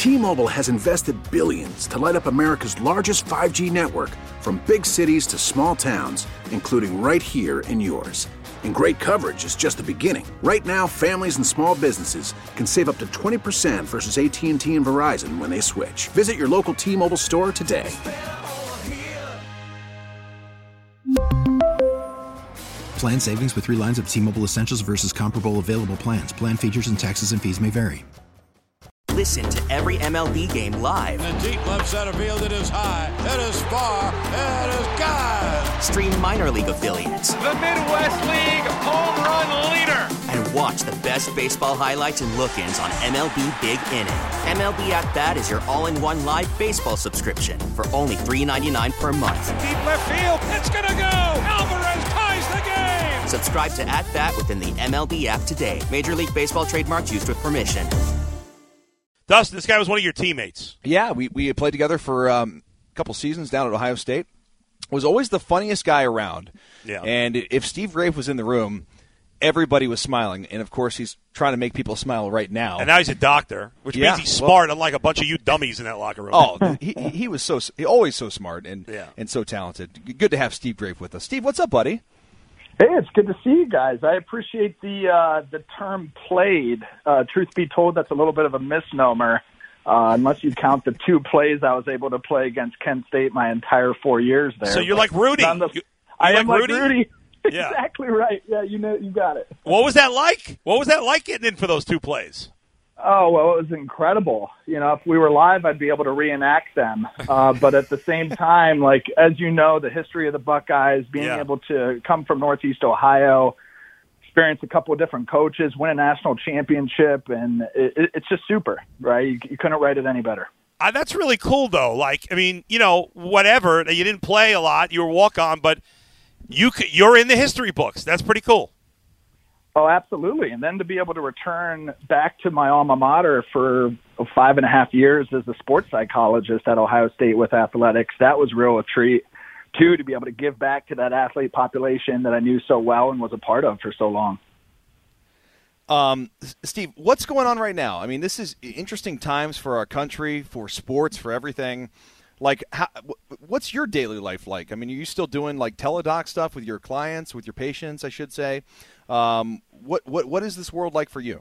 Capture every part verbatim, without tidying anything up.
T-Mobile has invested billions to light up America's largest five G network, from big cities to small towns, including right here in yours. And great coverage is just the beginning. Right now, families and small businesses can save up to twenty percent versus A T and T and Verizon when they switch. Visit your local T-Mobile store today. Plan savings with three lines of T-Mobile Essentials versus comparable available plans. Plan features and taxes and fees may vary. Listen to every M L B game live. In the deep left center field, it is high, it is far, it is gone. Stream minor league affiliates. The Midwest League home run leader. And watch the best baseball highlights and look-ins on M L B Big Inning. M L B At Bat is your all-in-one live baseball subscription for only three dollars and ninety-nine cents per month. Deep left field, it's gonna go. Alvarez ties the game. Subscribe to At Bat within the M L B app today. Major League Baseball trademarks used with permission. Dustin, this guy was one of your teammates. Yeah, we, we played together for um, a couple seasons down at Ohio State. Was always the funniest guy around. Yeah. And if Steve Grafe was in the room, everybody was smiling. And, of course, he's trying to make people smile right now. And now he's a doctor, which yeah, means he's well, smart, unlike a bunch of you dummies in that locker room. Oh, he he was so he always so smart and yeah. and so talented. Good to have Steve Grafe with us. Steve, what's up, buddy? Hey, it's good to see you guys. I appreciate the uh, the term played. Uh, truth be told, that's a little bit of a misnomer. Uh, unless you count the two plays I was able to play against Kent State my entire four years there. So you're like Rudy. The, you, you I like am like Rudy. Rudy. Yeah. Exactly right. Yeah, you know, you got it. What was that like? What was that like getting in for those two plays? Oh, well, it was incredible. You know, if we were live, I'd be able to reenact them. Uh, but at the same time, like, as you know, the history of the Buckeyes, being yeah. able to come from Northeast Ohio, experience a couple of different coaches, win a national championship, and it, it, it's just super, right? You, you couldn't write it any better. Uh, that's really cool, though. Like, I mean, you know, whatever. You didn't play a lot. You were walk-on, but you could, you're in the history books. That's pretty cool. Oh, absolutely. And then to be able to return back to my alma mater for five and a half years as a sports psychologist at Ohio State with athletics, that was real a treat. Two, to be able to give back to that athlete population that I knew so well and was a part of for so long. Um, Steve, what's going on right now? I mean, this is interesting times for our country, for sports, for everything. Like, how, what's your daily life like? I mean, are you still doing, like, teledoc stuff with your clients, with your patients, I should say? Um, what, what what is this world like for you?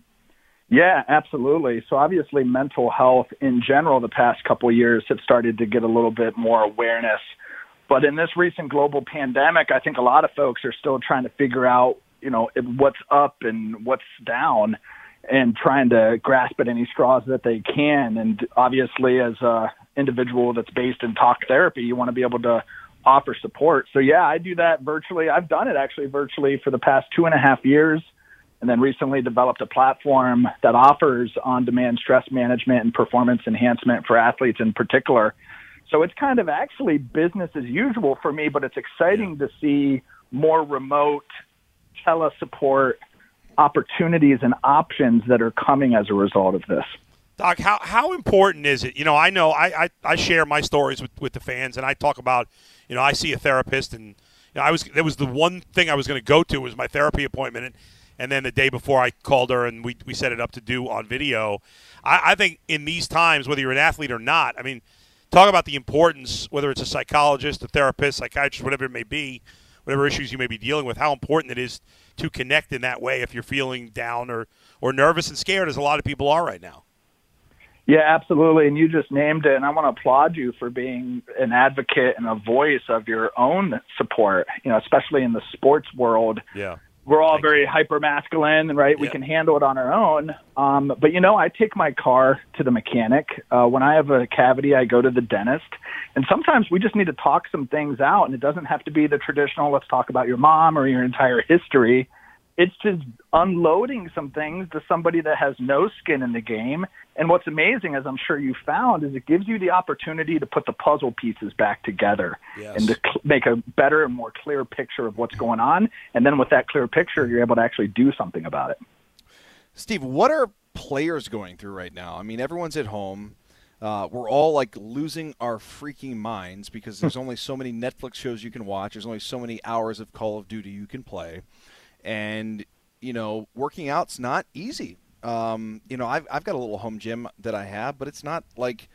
Yeah, absolutely. So obviously mental health in general the past couple of years have started to get a little bit more awareness. But in this recent global pandemic, I think a lot of folks are still trying to figure out, you know, what's up and what's down and trying to grasp at any straws that they can. And obviously, as a individual that's based in talk therapy, you want to be able to offer support. So, yeah, I do that virtually. I've done it actually virtually for the past two and a half years, and then recently developed a platform that offers on-demand stress management and performance enhancement for athletes in particular. So it's kind of actually business as usual for me, but it's exciting to see more remote telesupport opportunities and options that are coming as a result of this. Doc, how how important is it? You know, I know I, I, I share my stories with, with the fans, and I talk about, you know, I see a therapist, and you know, I was that was the one thing I was going to go to was my therapy appointment, and, and then the day before I called her and we, we set it up to do on video. I, I think in these times, whether you're an athlete or not, I mean, talk about the importance, whether it's a psychologist, a therapist, psychiatrist, whatever it may be, whatever issues you may be dealing with, how important it is to connect in that way if you're feeling down or, or nervous and scared, as a lot of people are right now. Yeah, absolutely. And you just named it. And I want to applaud you for being an advocate and a voice of your own support, you know, especially in the sports world. Yeah. We're all very hyper masculine, right? Yeah. We can handle it on our own. Um, but, you know, I take my car to the mechanic. Uh, when I have a cavity, I go to the dentist. And sometimes we just need to talk some things out. And it doesn't have to be the traditional, let's talk about your mom or your entire history. It's just unloading some things to somebody that has no skin in the game. And what's amazing, as I'm sure you found, is it gives you the opportunity to put the puzzle pieces back together. Yes. And to cl- make a better and more clear picture of what's going on. And then with that clear picture, you're able to actually do something about it. Steve, what are players going through right now? I mean, everyone's at home. Uh, we're all, like, losing our freaking minds because there's only so many Netflix shows you can watch. There's only so many hours of Call of Duty you can play. And, you know, working out's not easy Um, you know, I've I've got a little home gym that I have, but it's not like.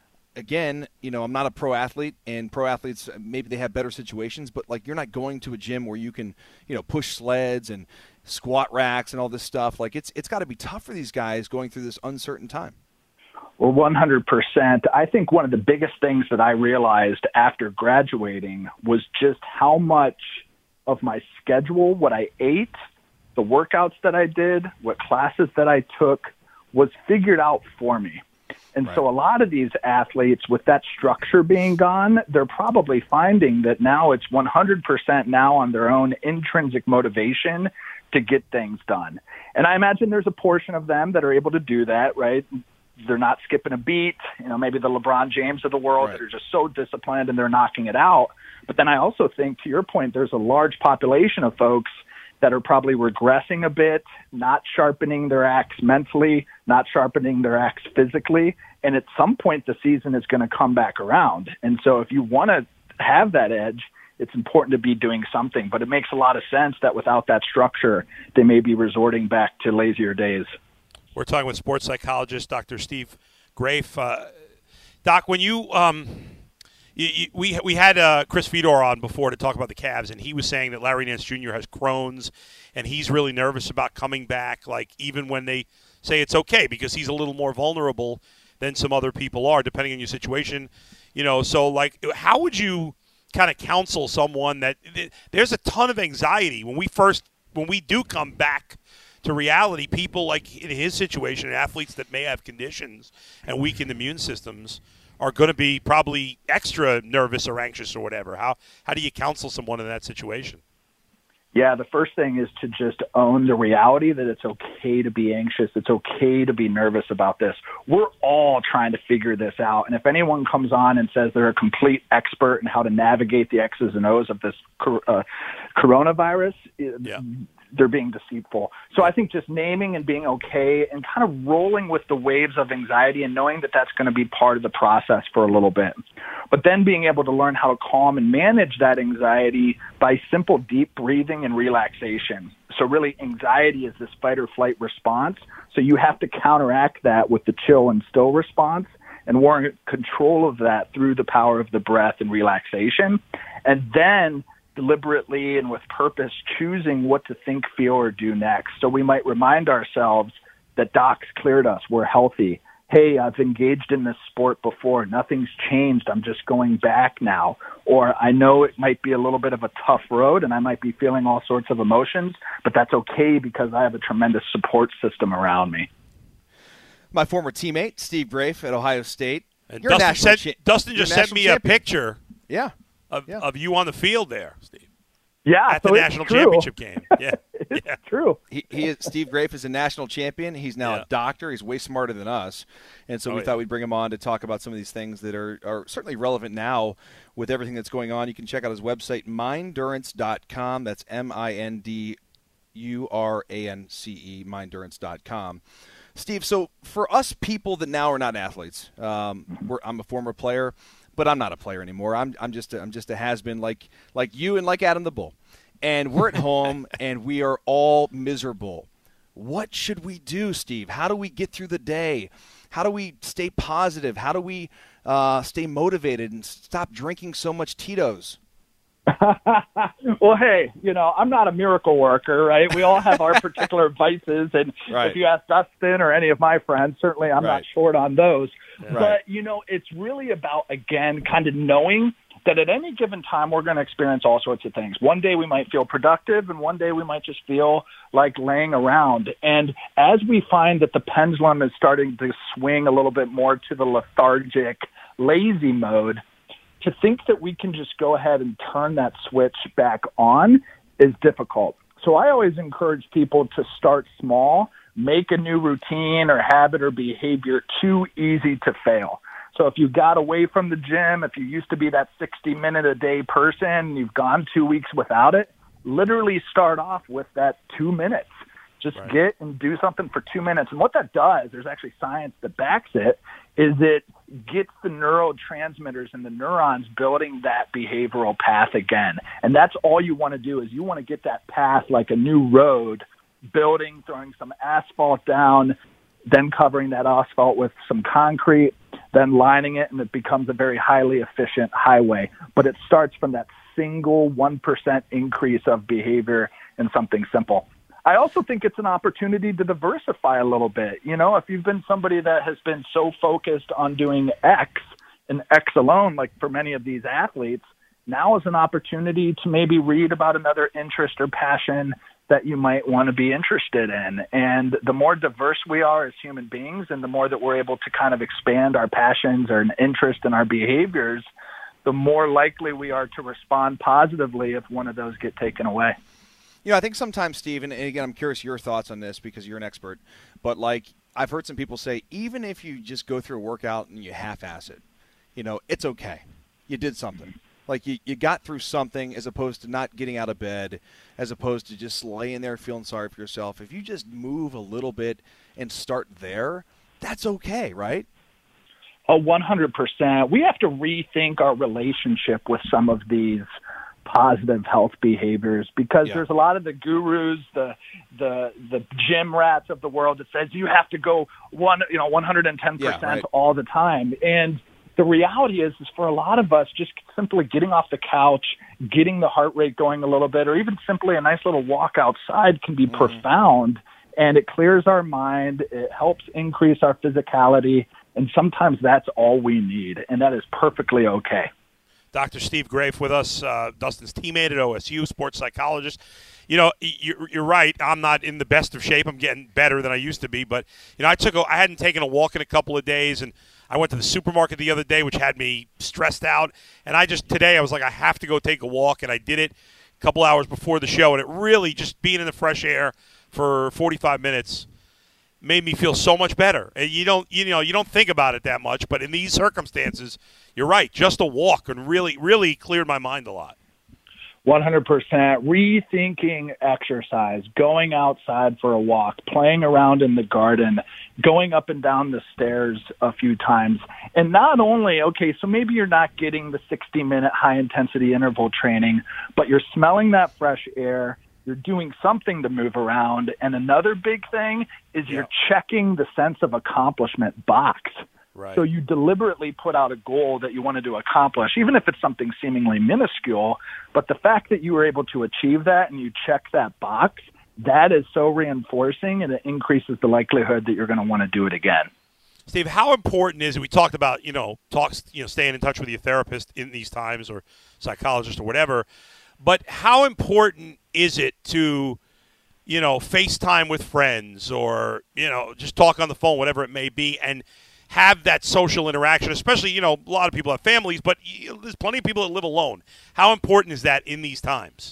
Again, you know, I'm not a pro athlete, and pro athletes, maybe they have better situations, but, like, you're not going to a gym where you can, you know, push sleds and squat racks and all this stuff. Like, it's it's got to be tough for these guys going through this uncertain time. Well, one hundred percent. I think one of the biggest things that I realized after graduating was just how much of my schedule, what I ate, the workouts that I did, what classes that I took was figured out for me. And right. so a lot of these athletes, with that structure being gone, they're probably finding that now it's one hundred percent now on their own intrinsic motivation to get things done. And I imagine there's a portion of them that are able to do that, right? They're not skipping a beat, you know, maybe the LeBron James of the world right. that are just so disciplined and they're knocking it out. But then I also think, to your point, there's a large population of folks that are probably regressing a bit, not sharpening their axe mentally, not sharpening their axe physically. And at some point, the season is going to come back around. And so if you want to have that edge, it's important to be doing something. But it makes a lot of sense that without that structure, they may be resorting back to lazier days. We're talking with sports psychologist Doctor Steve Grafe. Uh, Doc, when you um, – You, you, we we had uh, Chris Fedor on before to talk about the Cavs, and he was saying that Larry Nance Junior has Crohn's, and he's really nervous about coming back, like even when they say it's okay, because he's a little more vulnerable than some other people are, depending on your situation. You know, so like, how would you kind of counsel someone that there's a ton of anxiety when we first when we do come back to reality? People like in his situation, athletes that may have conditions and weakened immune systems, are going to be probably extra nervous or anxious or whatever. How how do you counsel someone in that situation? Yeah, the first thing is to just own the reality that it's okay to be anxious. It's okay to be nervous about this. We're all trying to figure this out. And if anyone comes on and says they're a complete expert in how to navigate the X's and O's of this uh, coronavirus, yeah. they're being deceitful. So I think just naming and being okay and kind of rolling with the waves of anxiety and knowing that that's going to be part of the process for a little bit. But then being able to learn how to calm and manage that anxiety by simple deep breathing and relaxation. So really anxiety is this fight or flight response. So you have to counteract that with the chill and still response and warrant control of that through the power of the breath and relaxation. And then deliberately and with purpose choosing what to think, feel, or do next. So we might remind ourselves that Doc's cleared us, we're healthy. Hey, I've engaged in this sport before. Nothing's changed. I'm just going back now. Or I know it might be a little bit of a tough road and I might be feeling all sorts of emotions, but that's okay because I have a tremendous support system around me. My former teammate, Steve Grafe at Ohio State. And Dustin, said, cha- Dustin just sent me champion. a picture. Yeah. Of, yeah. of you on the field there, Steve. Yeah, at the so national true. championship game. Yeah, it's yeah. true. He, he is, Steve Grafe is a national champion. He's now yeah. a doctor. He's way smarter than us, and so oh, we yeah. thought we'd bring him on to talk about some of these things that are, are certainly relevant now with everything that's going on. You can check out his website, Mindurance dot com. That's M I N D U R A N C E, Mindurance dot com. Steve, so for us people that now are not athletes, um, we're, I'm a former player. But I'm not a player anymore. I'm I'm just a, I'm just a has-been like like you and like Adam the Bull. And we're at home and we are all miserable. What should we do, Steve? How do we get through the day? How do we stay positive? How do we uh, stay motivated and stop drinking so much Tito's? Well, hey, you know, I'm not a miracle worker, right? We all have our particular vices. And right. if you ask Dustin or any of my friends, certainly I'm right. not short on those. Yeah. But, right. you know, it's really about, again, kind of knowing that at any given time we're going to experience all sorts of things. One day we might feel productive, and one day we might just feel like laying around. And as we find that the pendulum is starting to swing a little bit more to the lethargic, lazy mode, to think that we can just go ahead and turn that switch back on is difficult. So I always encourage people to start small, make a new routine or habit or behavior too easy to fail. So if you got away from the gym, if you used to be that sixty minute a day person, and you've gone two weeks without it, literally start off with that two minutes. Just right. get and do something for two minutes. And what that does, there's actually science that backs it, is it gets the neurotransmitters and the neurons building that behavioral path again. And that's all you want to do is you want to get that path like a new road building, throwing some asphalt down, then covering that asphalt with some concrete, then lining it, and it becomes a very highly efficient highway. But it starts from that single one percent increase of behavior in something simple. I also think it's an opportunity to diversify a little bit. You know, if you've been somebody that has been so focused on doing X and X alone, like for many of these athletes, now is an opportunity to maybe read about another interest or passion that you might want to be interested in. And the more diverse we are as human beings, and the more that we're able to kind of expand our passions or an interest in our behaviors, the more likely we are to respond positively if one of those get taken away. You know, I think sometimes, Steve, and again, I'm curious your thoughts on this because you're an expert, but like I've heard some people say, even if you just go through a workout and you half-ass it, you know, it's okay. You did something. Like you, you got through something as opposed to not getting out of bed, as opposed to just laying there feeling sorry for yourself. If you just move a little bit and start there, that's okay, right? Oh, one hundred percent. We have to rethink our relationship with some of these positive health behaviors because yeah. there's a lot of the gurus, the the the gym rats of the world that says you have to go one, you know, one hundred ten percent yeah, right. all the time. And the reality is, is for a lot of us, just simply getting off the couch, getting the heart rate going a little bit, or even simply a nice little walk outside can be mm-hmm. profound. And it clears our mind. It helps increase our physicality. And sometimes that's all we need. And that is perfectly okay. Doctor Steve Grafe with us, uh, Dustin's teammate at O S U, sports psychologist. You know, you're, you're right. I'm not in the best of shape. I'm getting better than I used to be. But, you know, I took a, I hadn't taken a walk in a couple of days, and I went to the supermarket the other day, which had me stressed out. And I just, today, I was like, I have to go take a walk, and I did it a couple hours before the show. And it really, just being in the fresh air for forty-five minutes made me feel so much better. And you don't, you know, you don't think about it that much, but in these circumstances, you're right. Just a walk and really, really cleared my mind a lot. one hundred percent. Rethinking exercise, going outside for a walk, playing around in the garden, going up and down the stairs a few times. And not only, okay, so maybe you're not getting the sixty-minute high-intensity interval training, but you're smelling that fresh air. You're doing something to move around. And another big thing is yeah. you're checking the sense of accomplishment box. Right. So you deliberately put out a goal that you wanted to accomplish, even if it's something seemingly minuscule. But the fact that you were able to achieve that and you check that box, that is so reinforcing, and it increases the likelihood that you're going to want to do it again. Steve, how important is it? We talked about, you know, talks, you know, staying in touch with your therapist in these times or psychologist or whatever. But how important is it to, you know, FaceTime with friends or, you know, just talk on the phone, whatever it may be, and have that social interaction, especially, you know, a lot of people have families, but there's plenty of people that live alone. How important is that in these times?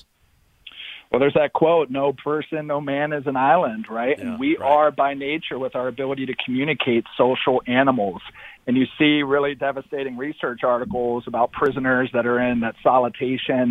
Well, there's that quote, no person, no man is an island, right? Yeah, and we right. are by nature, with our ability to communicate, social animals. And you see really devastating research articles about prisoners that are in that solitary,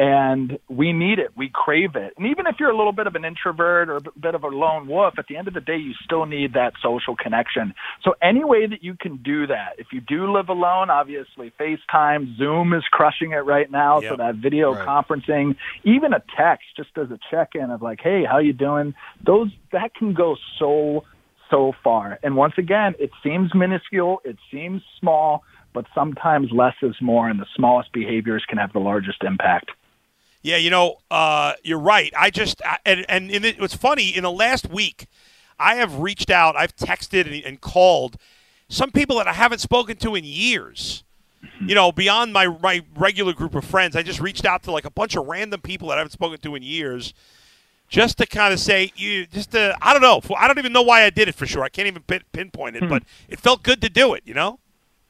and we need it. We crave it. And even if you're a little bit of an introvert or a bit of a lone wolf, at the end of the day, you still need that social connection. So any way that you can do that, if you do live alone, obviously FaceTime, Zoom is crushing it right now. Yep. So that video right. conferencing, even a text just as a check-in of like, hey, how you doing? Those that can go so, so far. And once again, it seems minuscule, it seems small, but sometimes less is more, and the smallest behaviors can have the largest impact. Yeah, you know, uh, you're right. I just I, and and in it was funny. In the last week, I have reached out, I've texted and, and called some people that I haven't spoken to in years. You know, beyond my my regular group of friends, I just reached out to like a bunch of random people that I haven't spoken to in years, just to kind of say, you just to, I don't know, I don't even know why I did it for sure. I can't even pin, pinpoint it, mm-hmm. but it felt good to do it. You know.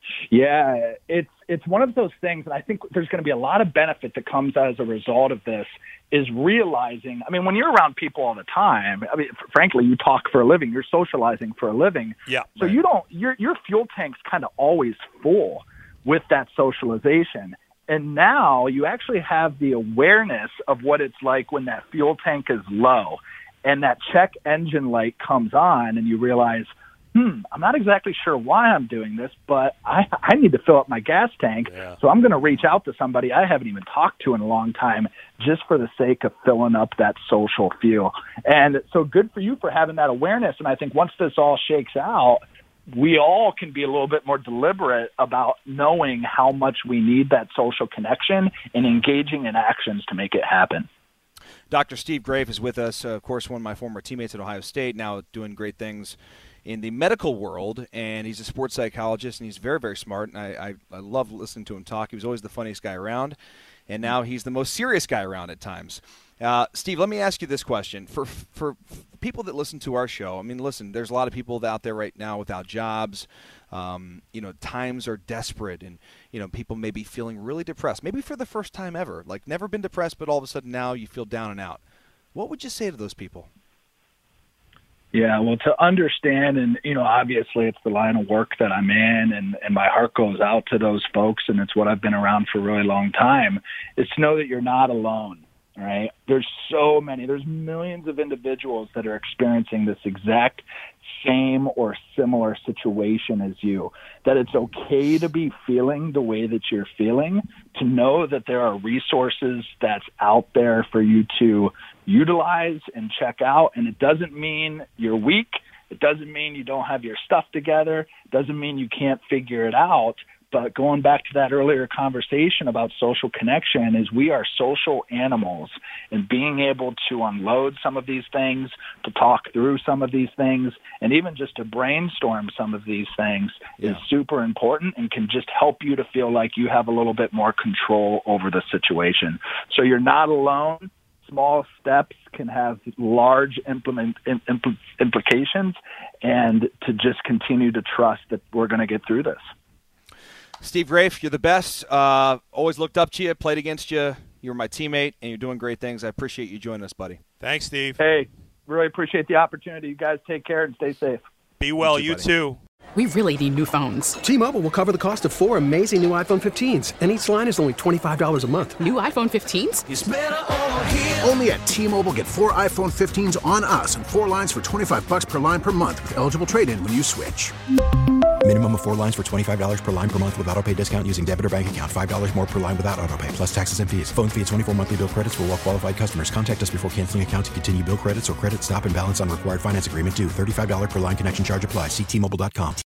Yeah, it's it's one of those things, and I think there's going to be a lot of benefit that comes as a result of this, is realizing, I mean, when you're around people all the time, I mean, frankly, you talk for a living, you're socializing for a living. Yeah. So right. you don't, your your fuel tank's kind of always full with that socialization. And now you actually have the awareness of what it's like when that fuel tank is low and that check engine light comes on and you realize, hmm, I'm not exactly sure why I'm doing this, but I, I need to fill up my gas tank. Yeah. So I'm going to reach out to somebody I haven't even talked to in a long time just for the sake of filling up that social fuel. And so good for you for having that awareness. And I think once this all shakes out, we all can be a little bit more deliberate about knowing how much we need that social connection and engaging in actions to make it happen. Doctor Steve Grafe is with us, uh, of course, one of my former teammates at Ohio State, now doing great things in the medical world, and he's a sports psychologist, and he's very, very smart, and I, I, I love listening to him talk. He was always the funniest guy around, and now he's the most serious guy around at times. Uh, Steve, let me ask you this question. For for people that listen to our show, I mean, listen, there's a lot of people out there right now without jobs. Um, you know, times are desperate, and, you know, people may be feeling really depressed, maybe for the first time ever, like never been depressed, but all of a sudden now you feel down and out. What would you say to those people? Yeah, well, to understand, and, you know, obviously it's the line of work that I'm in, and, and my heart goes out to those folks, and it's what I've been around for a really long time, is to know that you're not alone, right? There's so many, there's millions of individuals that are experiencing this exact same or similar situation as you, that it's okay to be feeling the way that you're feeling, to know that there are resources that's out there for you to utilize and check out. And it doesn't mean you're weak. It doesn't mean you don't have your stuff together. It doesn't mean you can't figure it out. But going back to that earlier conversation about social connection, is we are social animals, and being able to unload some of these things, to talk through some of these things, and even just to brainstorm some of these things yeah. is super important, and can just help you to feel like you have a little bit more control over the situation. So you're not alone. Small steps can have large implement, impl- implications, and to just continue to trust that we're going to get through this. Steve Grafe, you're the best. Uh, always looked up to you, played against you. You were my teammate, and you're doing great things. I appreciate you joining us, buddy. Thanks, Steve. Hey, really appreciate the opportunity. You guys take care and stay safe. Be well, you, you too. We really need new phones. T-Mobile will cover the cost of four amazing new iPhone fifteens, and each line is only twenty-five dollars a month. New iPhone fifteens? It's better over here. Only at T-Mobile, get four iPhone fifteens on us and four lines for twenty-five dollars per line per month with eligible trade-in when you switch. Minimum of four lines for twenty-five dollars per line per month with autopay discount using debit or bank account. five dollars more per line without autopay, plus taxes and fees. Phone fee at twenty-four monthly bill credits for well-qualified customers. Contact us before canceling account to continue bill credits or credit stop and balance on required finance agreement due. thirty-five dollars per line connection charge applies. See T Mobile dot com.